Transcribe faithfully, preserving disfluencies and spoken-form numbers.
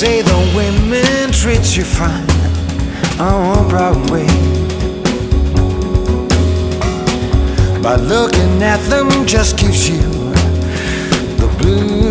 say the women treat you fine on Broadway. But looking at them just gives you the blues.